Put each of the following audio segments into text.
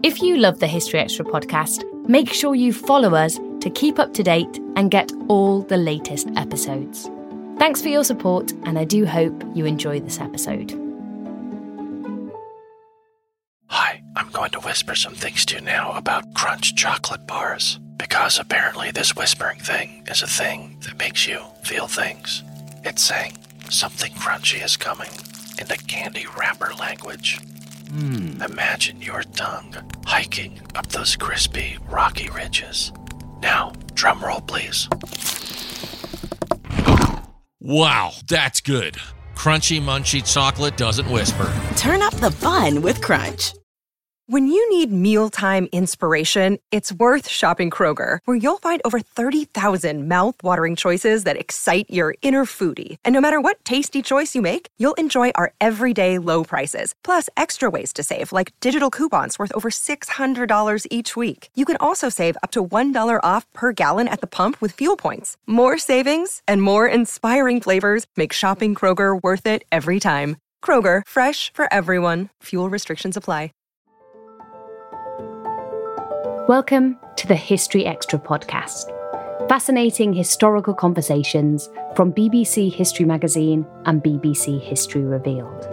If you love the History Extra podcast, make sure you follow us to keep up to date and get all the latest episodes. Thanks for your support, and I do hope you enjoy this episode. Hi, I'm going to whisper some things to you now about Crunch chocolate bars, because apparently this whispering thing is a thing that makes you feel things. It's saying something crunchy is coming in the candy wrapper language. Imagine your tongue hiking up those crispy, rocky ridges. Now, drum roll, please. Wow, that's good. Crunchy, munchy chocolate doesn't whisper. Turn up the fun with Crunch. When you need mealtime inspiration, it's worth shopping Kroger, where you'll find over 30,000 mouth-watering choices that excite your inner foodie. And no matter what tasty choice you make, you'll enjoy our everyday low prices, plus extra ways to save, like digital coupons worth over $600 each week. You can also save up to $1 off per gallon at the pump with fuel points. More savings and more inspiring flavors make shopping Kroger worth it every time. Kroger, fresh for everyone. Fuel restrictions apply. Welcome to the History Extra podcast. Fascinating historical conversations from BBC History Magazine and BBC History Revealed.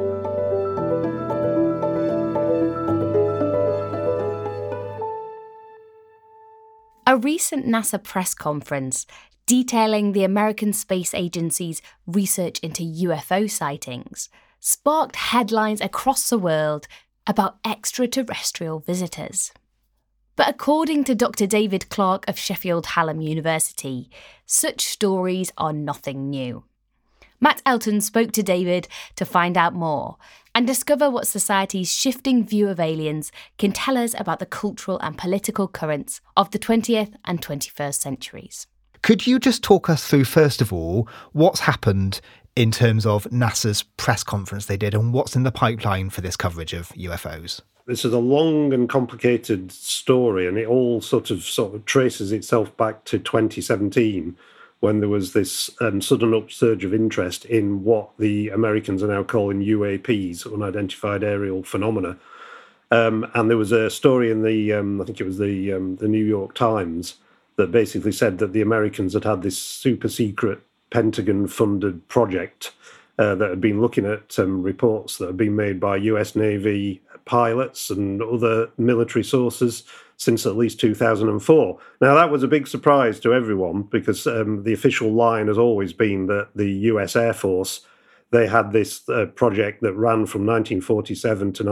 A recent NASA press conference detailing the American Space Agency's research into UFO sightings sparked headlines across the world about extraterrestrial visitors. But according to Dr. David Clark of Sheffield Hallam University, such stories are nothing new. Matt Elton spoke to David to find out more and discover what society's shifting view of aliens can tell us about the cultural and political currents of the 20th and 21st centuries. Could you just talk us through, first of all, what's happened in terms of NASA's press conference they did and what's in the pipeline for this coverage of UFOs? This is a long and complicated story, and it all sort of traces itself back to 2017, when there was this sudden upsurge of interest in what the Americans are now calling UAPs, unidentified aerial phenomena. And there was a story in the, I think it was the New York Times, that basically said that the Americans had this super secret Pentagon-funded project that had been looking at reports that had been made by US Navy pilots and other military sources since at least 2004. Now, that was a big surprise to everyone because the official line has always been that the US Air Force, they had this project that ran from 1947 to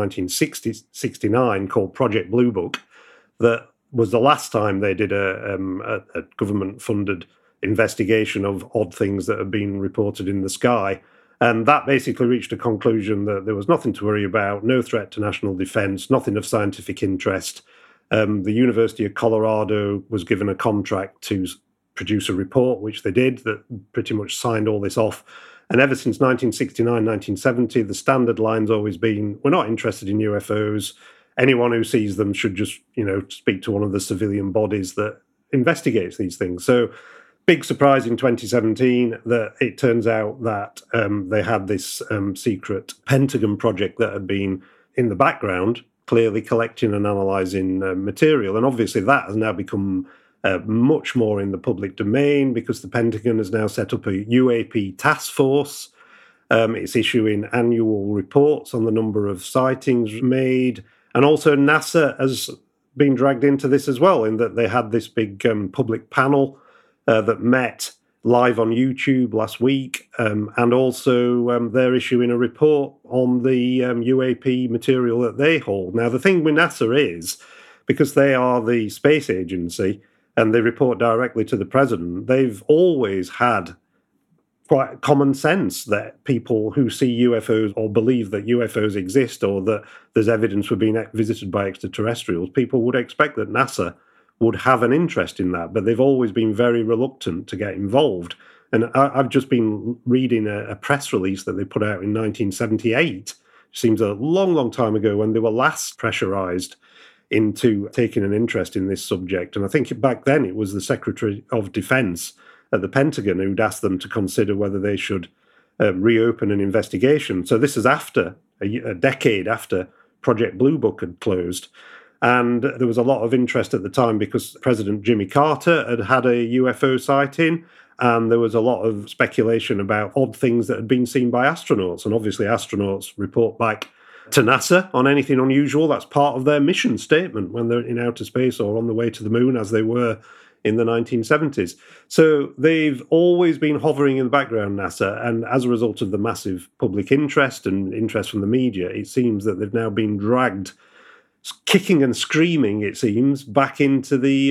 1969 called Project Blue Book. That was the last time they did a government-funded investigation of odd things that have been reported in the sky. And that basically reached a conclusion that there was nothing to worry about, no threat to national defense, nothing of scientific interest. The University of Colorado was given a contract to produce a report, which they did, that pretty much signed all this off. And ever since 1969, 1970, the standard line's always been, we're not interested in UFOs. Anyone who sees them should just, speak to one of the civilian bodies that investigates these things. So, big surprise in 2017 that it turns out that they had this secret Pentagon project that had been in the background, clearly collecting and analysing material. And obviously that has now become much more in the public domain because the Pentagon has now set up a UAP task force. It's issuing annual reports on the number of sightings made. And also NASA has been dragged into this as well, in that they had this big public panel that met live on YouTube last week, and also they're issuing a report on the UAP material that they hold. Now, the thing with NASA is, because they are the space agency and they report directly to the president, they've always had quite common sense that people who see UFOs or believe that UFOs exist or that there's evidence for being visited by extraterrestrials, people would expect that NASA would have an interest in that, but they've always been very reluctant to get involved. And I've just been reading a press release that they put out in 1978. Seems a long, long time ago, when they were last pressurized into taking an interest in this subject. And I think back then it was the Secretary of Defense at the Pentagon who'd asked them to consider whether they should reopen an investigation. So this is after, a decade after Project Blue Book had closed. And there was a lot of interest at the time because President Jimmy Carter had had a UFO sighting, and there was a lot of speculation about odd things that had been seen by astronauts. And obviously astronauts report back to NASA on anything unusual. That's part of their mission statement when they're in outer space or on the way to the moon, as they were in the 1970s. So they've always been hovering in the background, NASA, and as a result of the massive public interest and interest from the media, it seems that they've now been dragged kicking and screaming, it seems, back into the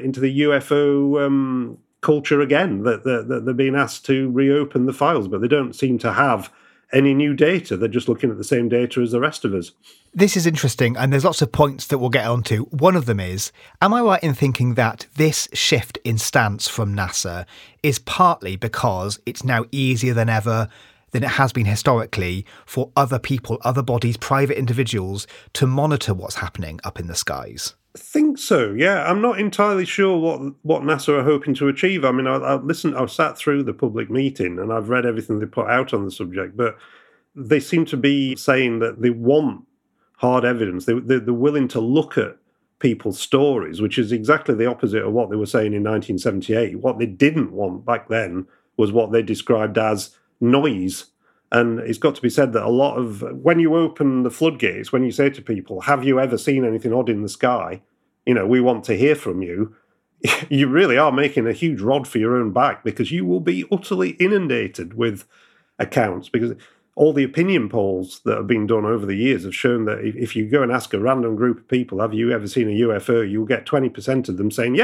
UFO culture again, that they're being asked to reopen the files, but they don't seem to have any new data. They're just looking at the same data as the rest of us. This is interesting, and there's lots of points that we'll get onto. One of them is, am I right in thinking that this shift in stance from NASA is partly because it's now easier than ever than it has been historically for other people, other bodies, private individuals to monitor what's happening up in the skies? I think so, yeah. I'm not entirely sure what NASA are hoping to achieve. I mean, I've sat through the public meeting and I've read everything they put out on the subject, but they seem to be saying that they want hard evidence. They're willing to look at people's stories, which is exactly the opposite of what they were saying in 1978. What they didn't want back then was what they described as noise. And it's got to be said that a lot of, when you open the floodgates, when you say to people, have you ever seen anything odd in the sky? You know, we want to hear from you. You really are making a huge rod for your own back, because you will be utterly inundated with accounts, because all the opinion polls that have been done over the years have shown that if you go and ask a random group of people, have you ever seen a UFO, you'll get 20% of them saying,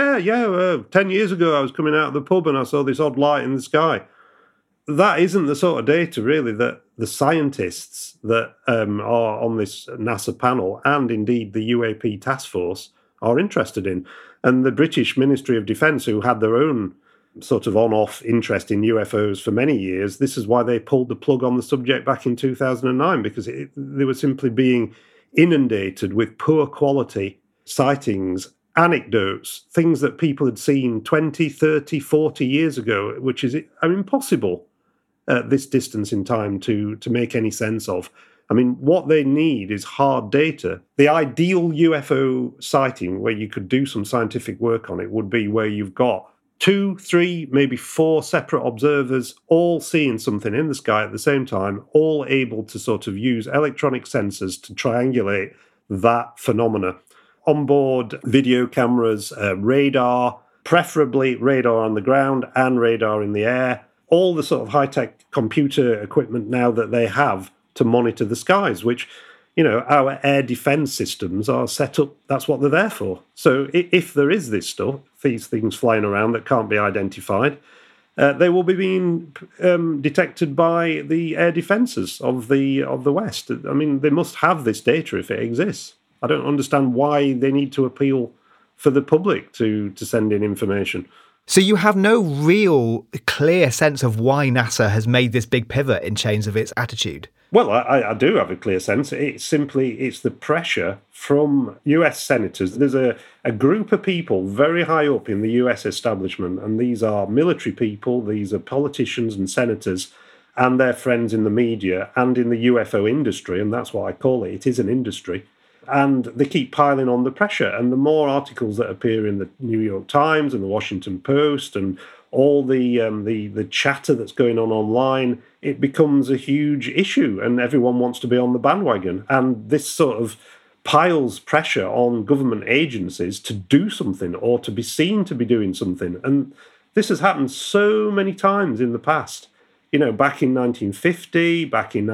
10 years ago I was coming out of the pub and I saw this odd light in the sky. That isn't the sort of data, really, that the scientists that are on this NASA panel, and indeed the UAP task force, are interested in. And the British Ministry of Defence, who had their own sort of on-off interest in UFOs for many years, this is why they pulled the plug on the subject back in 2009, because they were simply being inundated with poor quality sightings, anecdotes, things that people had seen 20, 30, 40 years ago, which is impossible at this distance in time to make any sense of. I mean, what they need is hard data. The ideal UFO sighting where you could do some scientific work on it would be where you've got 2, 3, maybe 4 separate observers all seeing something in the sky at the same time, all able to sort of use electronic sensors to triangulate that phenomena. Onboard video cameras, radar, preferably radar on the ground and radar in the air, all the sort of high-tech computer equipment now that they have to monitor the skies, which, you know, our air defense systems are set up, that's what they're there for. So if there is this stuff, these things flying around that can't be identified, they will be being detected by the air defences of the West. I mean, they must have this data if it exists. I don't understand why they need to appeal for the public to send in information. So you have no real clear sense of why NASA has made this big pivot in change of its attitude? Well, I do have a clear sense. It's the pressure from US senators. There's a group of people very high up in the US establishment, and these are military people, these are politicians and senators, and their friends in the media and in the UFO industry, and that's what I call it. It is an industry. And they keep piling on the pressure. And the more articles that appear in the New York Times and the Washington Post and all the chatter that's going on online, it becomes a huge issue and everyone wants to be on the bandwagon. And this sort of piles pressure on government agencies to do something or to be seen to be doing something. And this has happened so many times in the past. You know, back in 1950, back in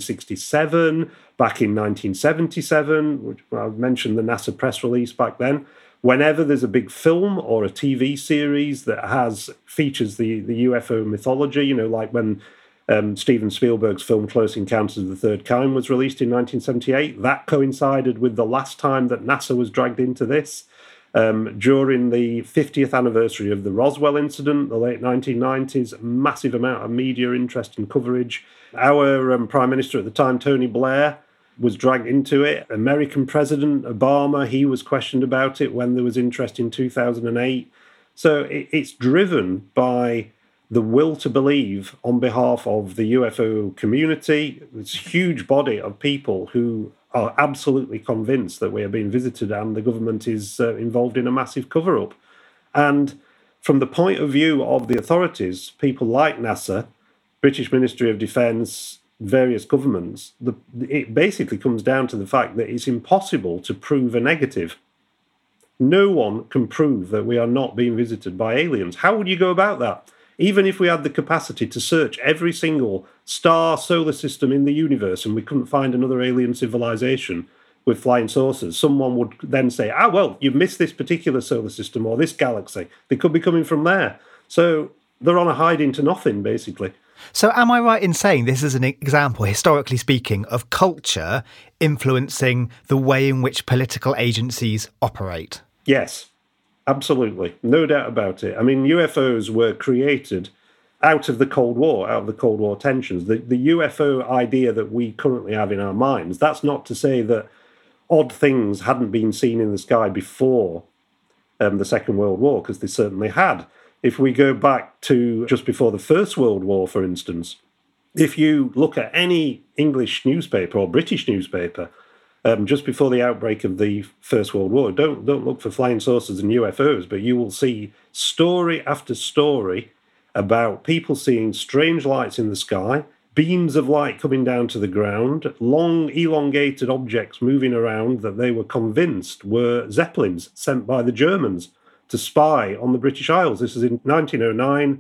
1967, back in 1977, which I mentioned the NASA press release back then. Whenever there's a big film or a TV series that features the UFO mythology, you know, like when Steven Spielberg's film Close Encounters of the Third Kind was released in 1978, that coincided with the last time that NASA was dragged into this. During the 50th anniversary of the Roswell incident, the late 1990s, massive amount of media interest and coverage. Our Prime Minister at the time, Tony Blair, was dragged into it. American President Obama, he was questioned about it when there was interest in 2008. So it's driven by the will to believe on behalf of the UFO community, this huge body of people who are absolutely convinced that we are being visited and the government is involved in a massive cover-up. And from the point of view of the authorities, people like NASA, British Ministry of Defence, various governments, it basically comes down to the fact that it's impossible to prove a negative. No one can prove that we are not being visited by aliens. How would you go about that? Even if we had the capacity to search every single star, solar system in the universe and we couldn't find another alien civilization with flying saucers, someone would then say, well, you've missed this particular solar system or this galaxy. They could be coming from there. So they're on a hide into nothing, basically. So am I right in saying this is an example, historically speaking, of culture influencing the way in which political agencies operate? Yes, absolutely. No doubt about it. I mean, UFOs were created out of the Cold War, out of the Cold War tensions. The UFO idea that we currently have in our minds, that's not to say that odd things hadn't been seen in the sky before the Second World War, because they certainly had. If we go back to just before the First World War, for instance, if you look at any English newspaper or British newspaper, just before the outbreak of the First World War, don't look for flying saucers and UFOs, but you will see story after story about people seeing strange lights in the sky, beams of light coming down to the ground, long elongated objects moving around that they were convinced were Zeppelins sent by the Germans to spy on the British Isles. This is in 1909,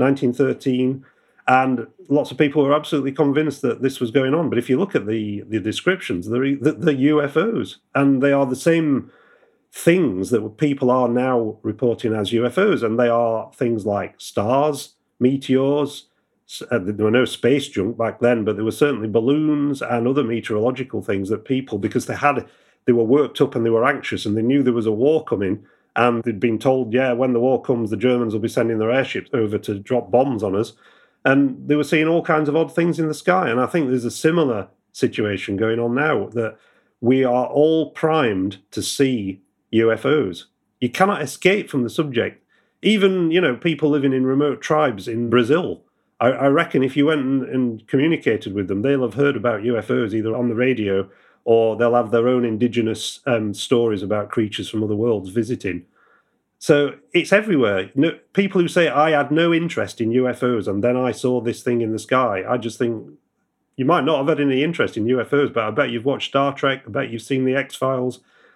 1913, and lots of people were absolutely convinced that this was going on. But if you look at the descriptions, they're UFOs, and they are the same things that people are now reporting as UFOs, and they are things like stars, meteors. There were no space junk back then, but there were certainly balloons and other meteorological things that people, because they were worked up and they were anxious and they knew there was a war coming, and they'd been told, when the war comes, the Germans will be sending their airships over to drop bombs on us. And they were seeing all kinds of odd things in the sky. And I think there's a similar situation going on now, that we are all primed to see UFOs. You cannot escape from the subject. Even, people living in remote tribes in Brazil, I reckon if you went and communicated with them, they'll have heard about UFOs either on the radio or they'll have their own indigenous stories about creatures from other worlds visiting. So it's everywhere. People who say, I had no interest in UFOs and then I saw this thing in the sky, I just think, you might not have had any interest in UFOs, but I bet you've watched Star Trek, I bet you've seen the X-Files.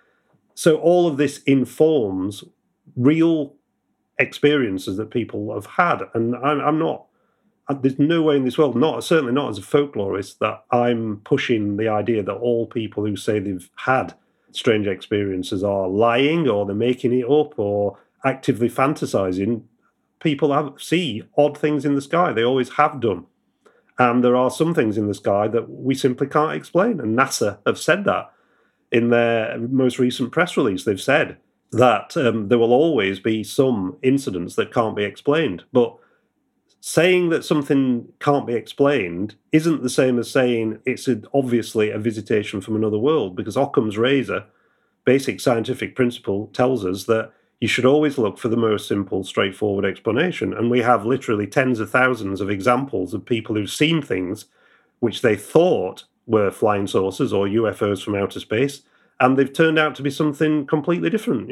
So all of this informs real experiences that people have had. And I'm not, there's no way in this world, certainly not as a folklorist, that I'm pushing the idea that all people who say they've had strange experiences are lying or they're making it up or actively fantasizing. People see odd things in the sky. They always have done. And there are some things in the sky that we simply can't explain. And NASA have said that in their most recent press release. They've said that there will always be some incidents that can't be explained. But saying that something can't be explained isn't the same as saying it's obviously a visitation from another world, because Occam's razor, basic scientific principle, tells us that you should always look for the most simple, straightforward explanation. And we have literally tens of thousands of examples of people who've seen things which they thought were flying saucers or UFOs from outer space, and they've turned out to be something completely different.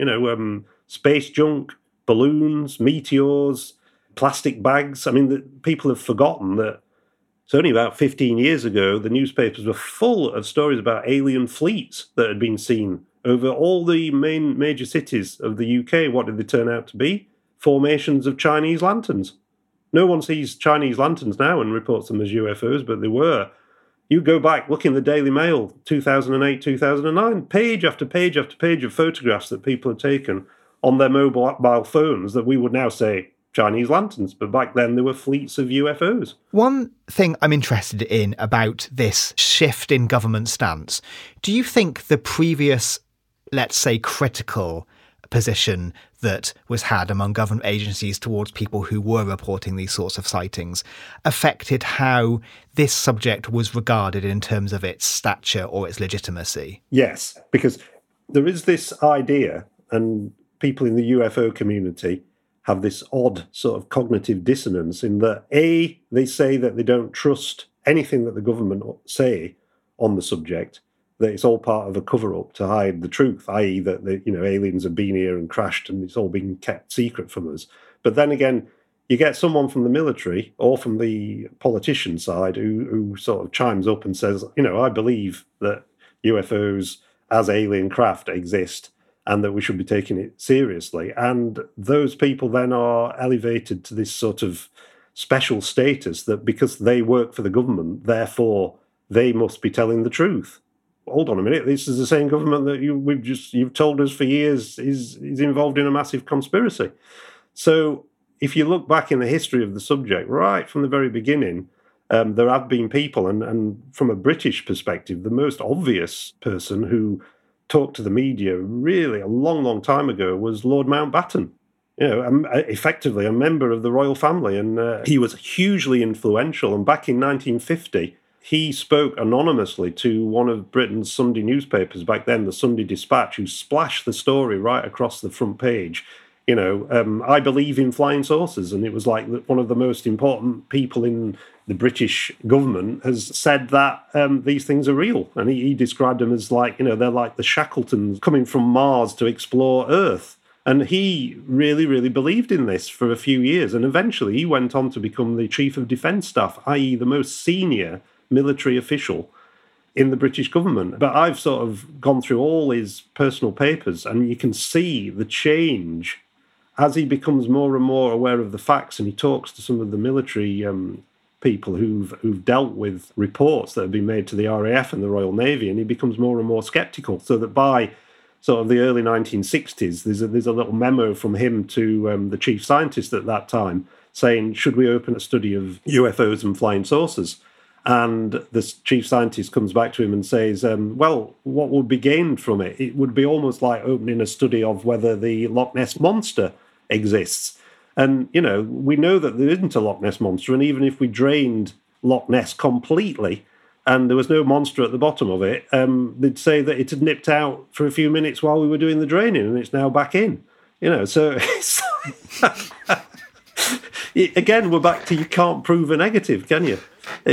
Space junk, balloons, meteors, plastic bags. I mean, people have forgotten that it's only about 15 years ago, the newspapers were full of stories about alien fleets that had been seen over all the major cities of the UK. What did they turn out to be? Formations of Chinese lanterns. No one sees Chinese lanterns now and reports them as UFOs, but they were. You go back, look in the Daily Mail, 2008, 2009, page after page after page of photographs that people had taken on their mobile phones that we would now say Chinese lanterns, but back then there were fleets of UFOs. One thing I'm interested in about this shift in government stance, do you think the previous, let's say, critical position that was had among government agencies towards people who were reporting these sorts of sightings affected how this subject was regarded in terms of its stature or its legitimacy? Yes, because there is this idea, and people in the UFO community have this odd sort of cognitive dissonance in that, A, they say that they don't trust anything that the government say on the subject. that it's all part of a cover-up to hide the truth, i.e. that aliens have been here and crashed and it's all been kept secret from us. But then again, you get someone from the military or from the politician side who sort of chimes up and says, I believe that UFOs as alien craft exist and that we should be taking it seriously. And those people then are elevated to this sort of special status that because they work for the government, therefore they must be telling the truth. Hold on a minute, this is the same government that you've told us for years is involved in a massive conspiracy. So if you look back in the history of the subject, right from the very beginning, there have been people, and from a British perspective, the most obvious person who talked to the media really a long, long time ago was Lord Mountbatten. Effectively a member of the royal family, and he was hugely influential. And back in 1950, he spoke anonymously to one of Britain's Sunday newspapers back then, the Sunday Dispatch, who splashed the story right across the front page. I believe in flying saucers, and it was like one of the most important people in the British government has said that these things are real. And he described them as like, they're like the Shackletons coming from Mars to explore Earth. And he really, really believed in this for a few years. And eventually he went on to become the Chief of Defence Staff, i.e. the most senior military official in the British government. But I've sort of gone through all his personal papers, and you can see the change as he becomes more and more aware of the facts, and he talks to some of the military people who've dealt with reports that have been made to the RAF and the Royal Navy, and he becomes more and more sceptical. So that by sort of the early 1960s, there's a little memo from him to the chief scientist at that time saying, should we open a study of UFOs and flying saucers? And the chief scientist comes back to him and says, well, what would be gained from it? It would be almost like opening a study of whether the Loch Ness Monster exists. And, we know that there isn't a Loch Ness Monster. And even if we drained Loch Ness completely and there was no monster at the bottom of it, they'd say that it had nipped out for a few minutes while we were doing the draining and it's now back in. So it's again, we're back to you can't prove a negative, can you?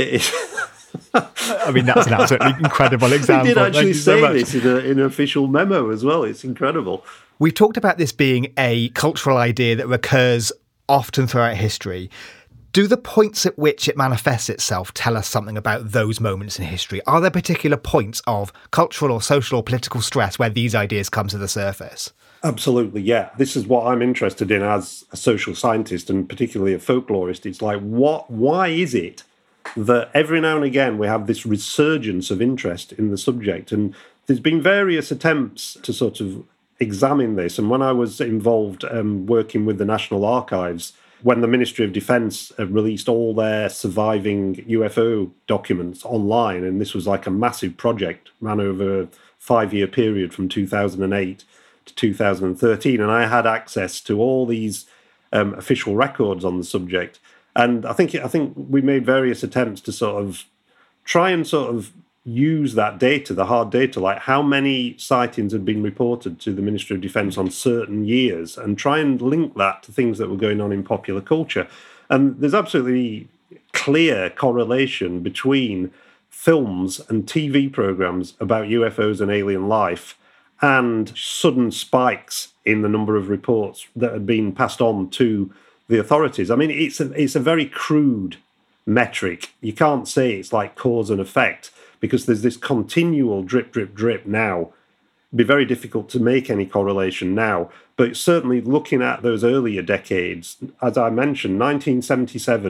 I mean, that's an absolutely incredible example. He did actually say this in an official memo as well. It's incredible. We talked about this being a cultural idea that recurs often throughout history. Do the points at which it manifests itself tell us something about those moments in history? Are there particular points of cultural or social or political stress where these ideas come to the surface? Absolutely, yeah. This is what I'm interested in as a social scientist and particularly a folklorist. It's like, why is it that every now and again we have this resurgence of interest in the subject? And there's been various attempts to sort of examine this. And when I was involved working with the National Archives, when the Ministry of Defence released all their surviving UFO documents online, and this was like a massive project, ran over a 5-year period from 2008 to 2013, and I had access to all these official records on the subject. And I think we made various attempts to sort of try and sort of use that data, the hard data, like how many sightings had been reported to the Ministry of Defence on certain years, and try and link that to things that were going on in popular culture. And there's absolutely clear correlation between films and TV programs about UFOs and alien life and sudden spikes in the number of reports that had been passed on to the authorities. I mean, it's a very crude metric. You can't say it's like cause and effect because there's this continual drip, drip, drip now. It'd be very difficult to make any correlation now. But certainly looking at those earlier decades, as I mentioned, 1977,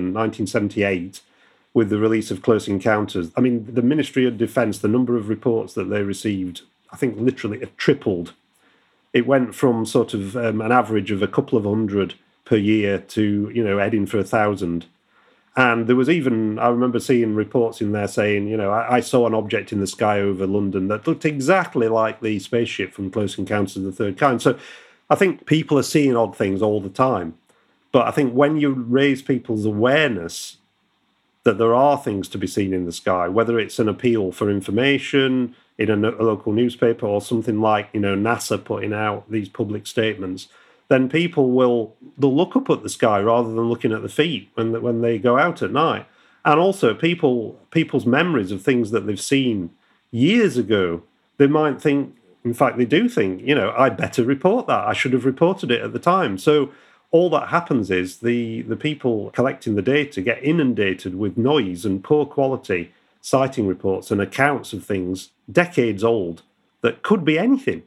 1978, with the release of Close Encounters, I mean, the Ministry of Defence, the number of reports that they received, I think literally it tripled. It went from sort of an average of a couple of hundred per year to, heading for 1,000. And there was even, I remember seeing reports in there saying, I saw an object in the sky over London that looked exactly like the spaceship from Close Encounters of the Third Kind. So I think people are seeing odd things all the time. But I think when you raise people's awareness that there are things to be seen in the sky, whether it's an appeal for information in a local newspaper or something like, NASA putting out these public statements, then people they'll look up at the sky rather than looking at the feet when they go out at night. And also people's memories of things that they've seen years ago they might think, in fact, they do think, I better report that. I should have reported it at the time. So all that happens is the people collecting the data get inundated with noise and poor quality sighting reports and accounts of things decades old that could be anything.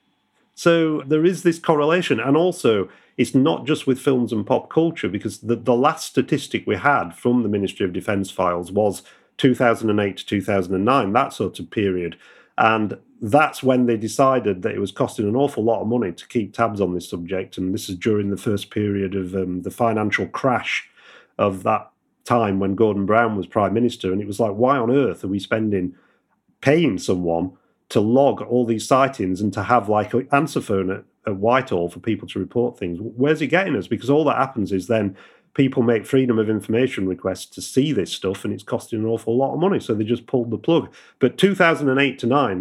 So there is this correlation. And also, it's not just with films and pop culture, because the last statistic we had from the Ministry of Defence files was 2008 to 2009, that sort of period. And that's when they decided that it was costing an awful lot of money to keep tabs on this subject. And this is during the first period of the financial crash of that time when Gordon Brown was Prime Minister. And it was like, why on earth are we paying someone to log all these sightings and to have like an answer phone at Whitehall for people to report things? Where's it getting us? Because all that happens is then people make freedom of information requests to see this stuff, and it's costing an awful lot of money. So they just pulled the plug. But 2008 to 9,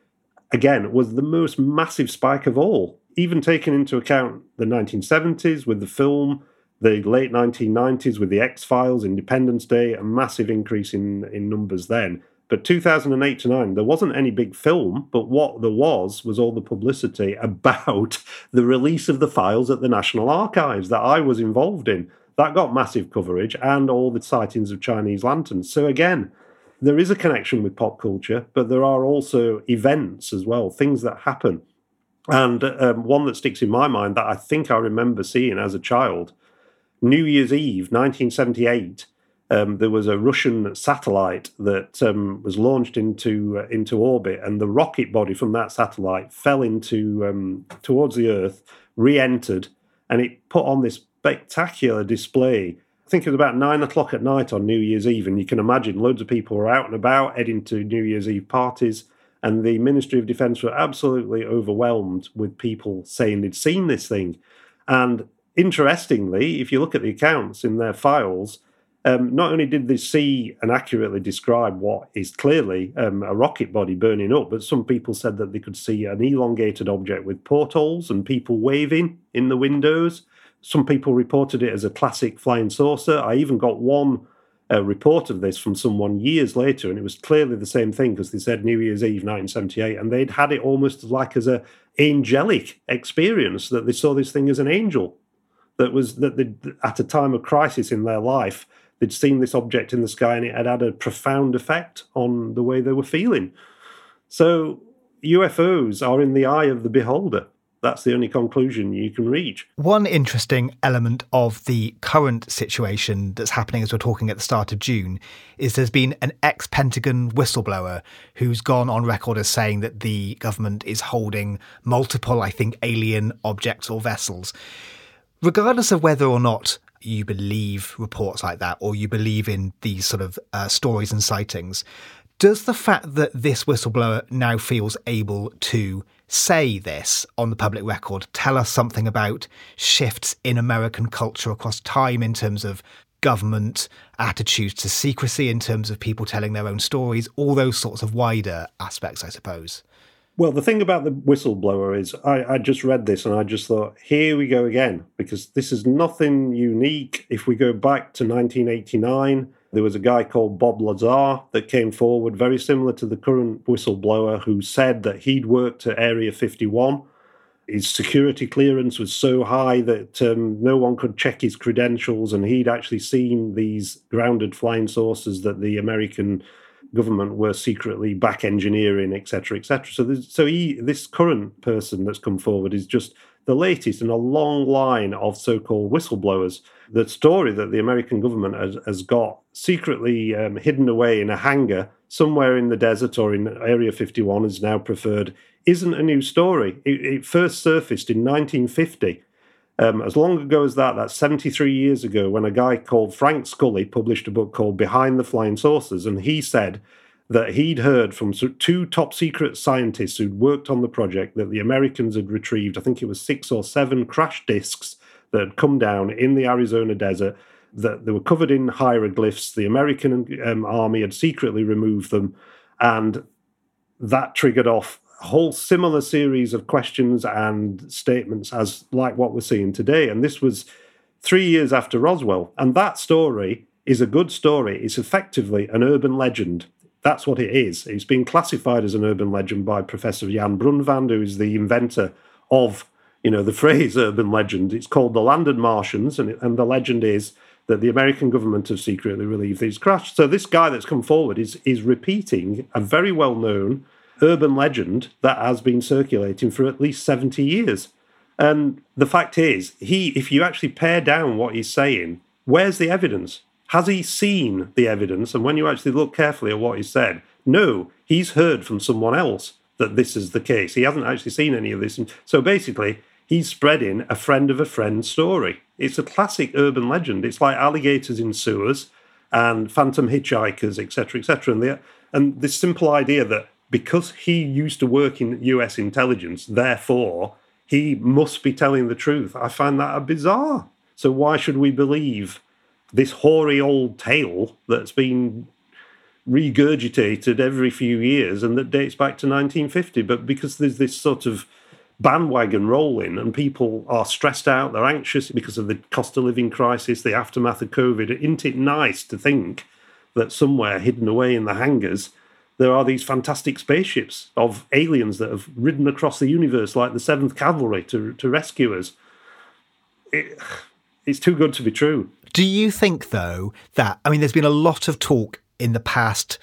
again, was the most massive spike of all, even taking into account the 1970s with the film, the late 1990s with the X-Files, Independence Day, a massive increase in numbers then. But 2008 to 9, there wasn't any big film, but what there was all the publicity about the release of the files at the National Archives that I was involved in. That got massive coverage, and all the sightings of Chinese lanterns. So again, there is a connection with pop culture, but there are also events as well, things that happen. And one that sticks in my mind that I think I remember seeing as a child, New Year's Eve, 1978, there was a Russian satellite that was launched into orbit, and the rocket body from that satellite fell into towards the Earth, re-entered, and it put on this spectacular display. I think it was about 9 o'clock at night on New Year's Eve, and you can imagine loads of people were out and about, heading to New Year's Eve parties, and the Ministry of Defence were absolutely overwhelmed with people saying they'd seen this thing. And interestingly, if you look at the accounts in their files, not only did they see and accurately describe what is clearly a rocket body burning up, but some people said that they could see an elongated object with portholes and people waving in the windows. Some people reported it as a classic flying saucer. I even got one report of this from someone years later, and it was clearly the same thing, because they said New Year's Eve 1978, and they'd had it almost like as a angelic experience, that they saw this thing as an angel, that they, at a time of crisis in their life, they'd seen this object in the sky and it had had a profound effect on the way they were feeling. So UFOs are in the eye of the beholder. That's the only conclusion you can reach. One interesting element of the current situation that's happening as we're talking at the start of June is there's been an ex-Pentagon whistleblower who's gone on record as saying that the government is holding multiple, I think, alien objects or vessels. Regardless of whether or not you believe reports like that or you believe in these sort of stories and sightings, does the fact that this whistleblower now feels able to say this on the public record tell us something about shifts in American culture across time in terms of government attitudes to secrecy, in terms of people telling their own stories, all those sorts of wider aspects, I suppose? Well, the thing about the whistleblower is I just read this and I just thought, here we go again, because this is nothing unique. If we go back to 1989, there was a guy called Bob Lazar that came forward, very similar to the current whistleblower, who said that he'd worked at Area 51. His security clearance was so high that no one could check his credentials, and he'd actually seen these grounded flying saucers that the American government were secretly back engineering, etc., etc. So this current person that's come forward is just the latest in a long line of so-called whistleblowers. The story that the American government has got secretly hidden away in a hangar somewhere in the desert or in Area 51 is now preferred isn't a new story. It first surfaced in 1950. As long ago as that, that's 73 years ago, when a guy called Frank Scully published a book called Behind the Flying Saucers, and he said that he'd heard from two top-secret scientists who'd worked on the project that the Americans had retrieved, I think it was 6 or 7 crash discs that had come down in the Arizona desert, that they were covered in hieroglyphs. The American army had secretly removed them, and that triggered off a whole similar series of questions and statements as like what we're seeing today. And this was 3 years after Roswell. And that story is a good story. It's effectively an urban legend. That's what it is. It's been classified as an urban legend by Professor Jan Brunvand, who is the inventor of, the phrase urban legend. It's called The Landed Martians, and the legend is that the American government have secretly relieved these crashes. So this guy that's come forward is repeating a very well-known urban legend that has been circulating for at least 70 years. And the fact is, if you actually pare down what he's saying, where's the evidence? Has he seen the evidence? And when you actually look carefully at what he said, no, he's heard from someone else that this is the case. He hasn't actually seen any of this. So basically, he's spreading a friend of a friend story. It's a classic urban legend. It's like alligators in sewers and phantom hitchhikers, etc., etc. And this simple idea that because he used to work in US intelligence, therefore, he must be telling the truth. I find that bizarre. So why should we believe this hoary old tale that's been regurgitated every few years and that dates back to 1950? But because there's this sort of bandwagon rolling and people are stressed out, they're anxious because of the cost of living crisis, the aftermath of COVID, isn't it nice to think that somewhere hidden away in the hangars there are these fantastic spaceships of aliens that have ridden across the universe like the 7th Cavalry to rescue us? It's too good to be true. Do you think, though, that, there's been a lot of talk in the past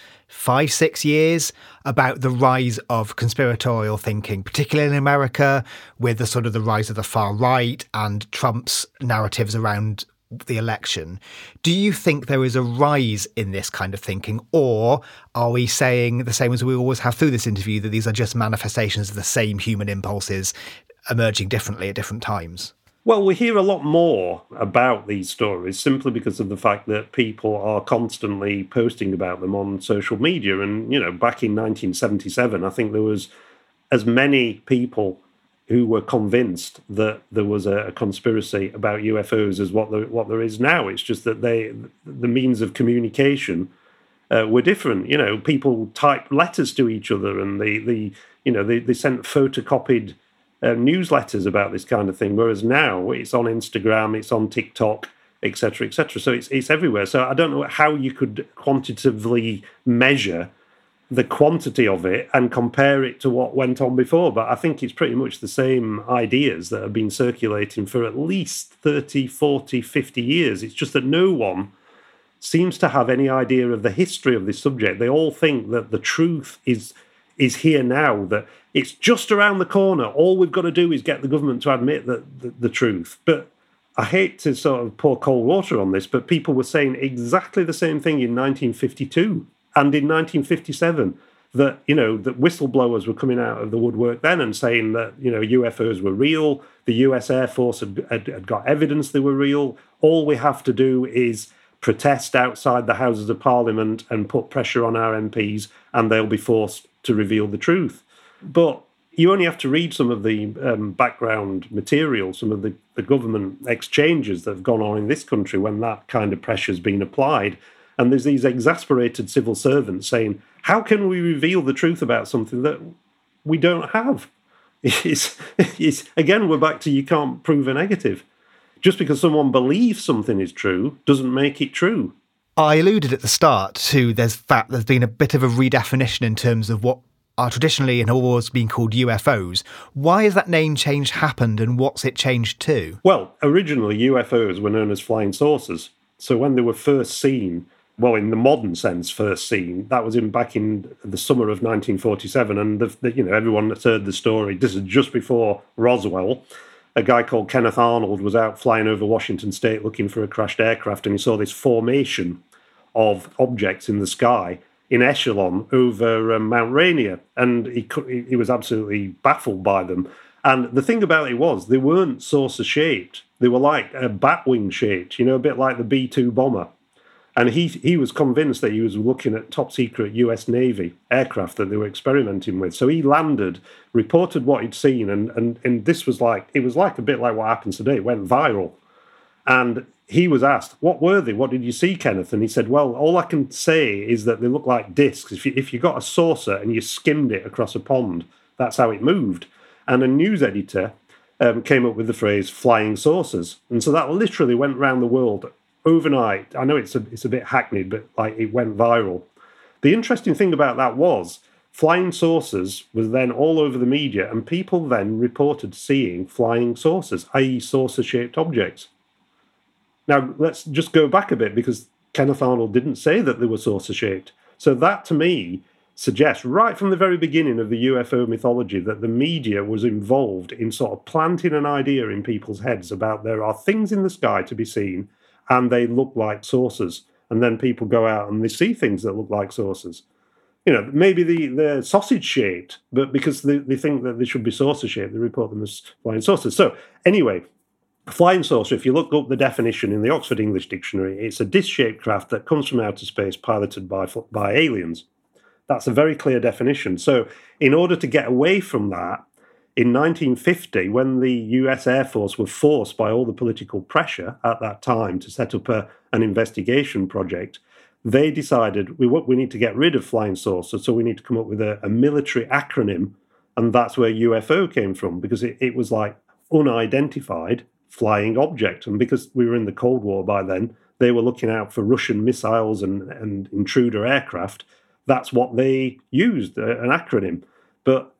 5-6 years about the rise of conspiratorial thinking, particularly in America, with the rise of the far right and Trump's narratives around the election. Do you think there is a rise in this kind of thinking, or are we saying the same as we always have through this interview, that these are just manifestations of the same human impulses emerging differently at different times? Well, we hear a lot more about these stories simply because of the fact that people are constantly posting about them on social media. And, back in 1977, I think there was as many people who were convinced that there was a conspiracy about UFOs as what there is now. It's just that the means of communication were different. People typed letters to each other, and they sent photocopied newsletters about this kind of thing. Whereas now it's on Instagram, it's on TikTok, etc., etc. So it's everywhere. So I don't know how you could quantitatively measure the quantity of it and compare it to what went on before. But I think it's pretty much the same ideas that have been circulating for at least 30, 40, 50 years. It's just that no one seems to have any idea of the history of this subject. They all think that the truth is here now, that it's just around the corner. All we've got to do is get the government to admit the truth. But I hate to sort of pour cold water on this, but people were saying exactly the same thing in 1952. And in 1957, that whistleblowers were coming out of the woodwork then and saying that, UFOs were real. The US Air Force had got evidence they were real. All we have to do is protest outside the Houses of Parliament and put pressure on our MPs, and they'll be forced to reveal the truth. But you only have to read some of the background material, some of the government exchanges that have gone on in this country when that kind of pressure has been applied. And there's these exasperated civil servants saying, how can we reveal the truth about something that we don't have? Again, we're back to you can't prove a negative. Just because someone believes something is true doesn't make it true. I alluded at the start to there's been a bit of a redefinition in terms of what are traditionally and always been called UFOs. Why has that name change happened, and what's it changed to? Well, originally UFOs were known as flying saucers. So when they were first seen, well, in the modern sense, first seen, that was back in the summer of 1947, and everyone that's heard the story. This is just before Roswell. A guy called Kenneth Arnold was out flying over Washington State looking for a crashed aircraft, and he saw this formation of objects in the sky in echelon over Mount Rainier, and he was absolutely baffled by them. And the thing about it was, they weren't saucer-shaped. They were like a bat-wing shaped, a bit like the B-2 bomber. And he was convinced that he was looking at top-secret US Navy aircraft that they were experimenting with. So he landed, reported what he'd seen, and this was it was a bit like what happens today. It went viral. And he was asked, what were they? What did you see, Kenneth? And he said, well, all I can say is that they look like discs. If you got a saucer and you skimmed it across a pond, that's how it moved. And a news editor came up with the phrase flying saucers. And so that literally went around the world overnight. I know it's a bit hackneyed, but it went viral. The interesting thing about that was flying saucers was then all over the media, and people then reported seeing flying saucers, i.e. saucer-shaped objects. Now, let's just go back a bit, because Kenneth Arnold didn't say that they were saucer-shaped. So that, to me, suggests right from the very beginning of the UFO mythology that the media was involved in sort of planting an idea in people's heads about there are things in the sky to be seen and they look like saucers. And then people go out and they see things that look like saucers. You know, maybe they're sausage-shaped, but because they think that they should be saucer-shaped, they report them as flying saucers. So anyway, a flying saucer, if you look up the definition in the Oxford English Dictionary, it's a disc-shaped craft that comes from outer space piloted by aliens. That's a very clear definition. So in order to get away from that, in 1950, when the US Air Force were forced by all the political pressure at that time to set up an investigation project, they decided we need to get rid of flying saucers, so we need to come up with a military acronym, and that's where UFO came from, because it was like unidentified flying object. And because we were in the Cold War by then, they were looking out for Russian missiles and intruder aircraft. That's what they used, an acronym. But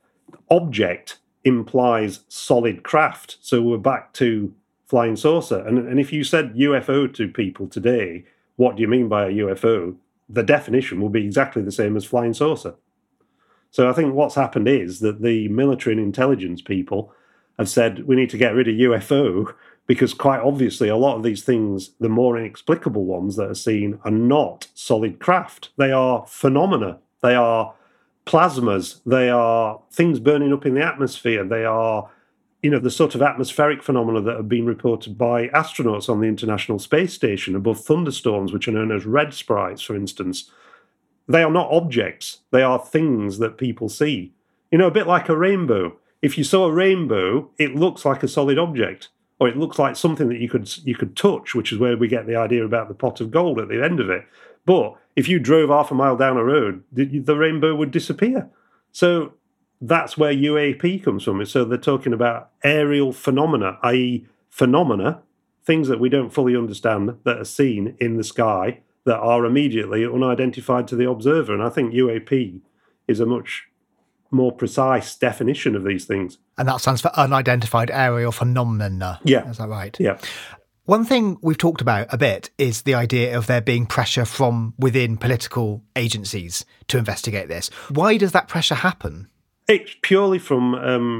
object implies solid craft. So we're back to flying saucer. And if you said UFO to people today, what do you mean by a UFO? The definition will be exactly the same as flying saucer. So I think what's happened is that the military and intelligence people have said we need to get rid of UFO because quite obviously a lot of these things, the more inexplicable ones that are seen, are not solid craft. They are phenomena. They are plasmas. They are things burning up in the atmosphere. They are, you know, the sort of atmospheric phenomena that have been reported by astronauts on the International Space Station above thunderstorms, which are known as red sprites, for instance. They are not objects. They are things that people see. You know, a bit like a rainbow. If you saw a rainbow, it looks like a solid object, or it looks like something that you could touch, which is where we get the idea about the pot of gold at the end of it. But if you drove half a mile down a road, the rainbow would disappear. So that's where UAP comes from. So they're talking about aerial phenomena, i.e. phenomena, things that we don't fully understand that are seen in the sky that are immediately unidentified to the observer. And I think UAP is a much more precise definition of these things. And that stands for unidentified aerial phenomena. Yeah. Is that right? Yeah. One thing we've talked about a bit is the idea of there being pressure from within political agencies to investigate this. Why does that pressure happen? It's purely from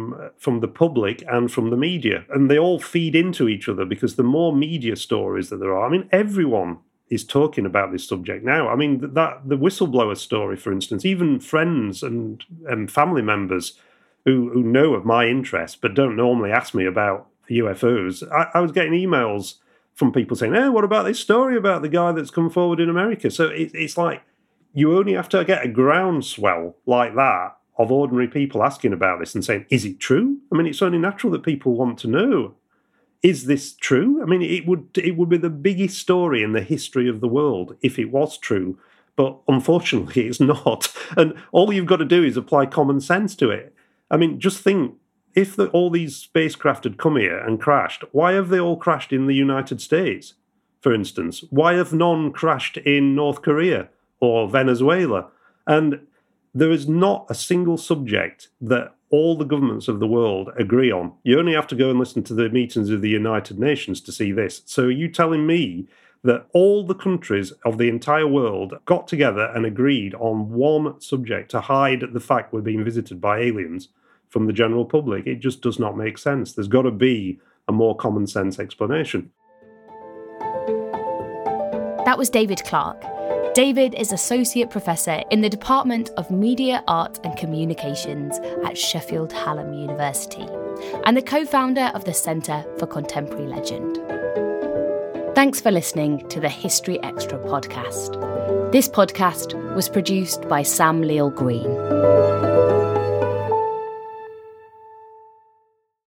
the public and from the media. And they all feed into each other because the more media stories that there are, I mean, everyone is talking about this subject now. I mean, the whistleblower story, for instance, even friends and family members who know of my interest but don't normally ask me about UFOs. I was getting emails from people saying, "Oh, what about this story about the guy that's come forward in America?" So it's like you only have to get a groundswell like that of ordinary people asking about this and saying, "Is it true?" I mean, it's only natural that people want to know. Is this true? I mean, it would be the biggest story in the history of the world if it was true. But unfortunately, it's not. And all you've got to do is apply common sense to it. I mean, just think, if all these spacecraft had come here and crashed, why have they all crashed in the United States, for instance? Why have none crashed in North Korea or Venezuela? And there is not a single subject that all the governments of the world agree on. You only have to go and listen to the meetings of the United Nations to see this. So are you telling me that all the countries of the entire world got together and agreed on one subject to hide the fact we're being visited by aliens from the general public? It just does not make sense. There's got to be a more common sense explanation. That was David Clarke. David is Associate Professor in the Department of Media, Art and Communications at Sheffield Hallam University and the co-founder of the Centre for Contemporary Legend. Thanks for listening to the History Extra podcast. This podcast was produced by Sam Leal Green.